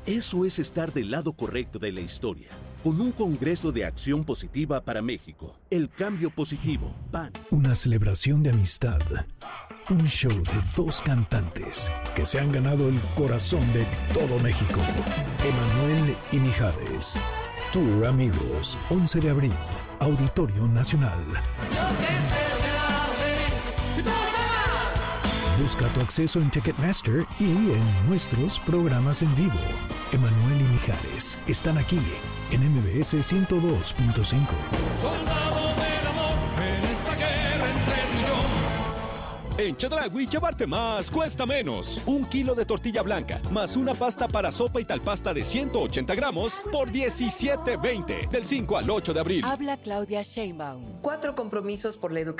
Eso es estar del lado correcto de la historia. Con un Congreso de Acción Positiva para México. El cambio positivo. PAN. Una celebración de amistad. Un show de dos cantantes que se han ganado el corazón de todo México. Emanuel y Mijares. Tour Amigos. 11 de abril. Auditorio Nacional. Busca tu acceso en Ticketmaster y en nuestros programas en vivo. Emanuel y Mijares están aquí en MBS 102.5. Soldado del amor en esta guerra entre tú y yo. En Chedraui, llevarte más cuesta menos. 1 kilo de tortilla blanca, más una pasta para sopa y talpasta de 180 gramos por $17.20. Del 5 al 8 de abril. Habla Claudia Sheinbaum. 4 compromisos por la educación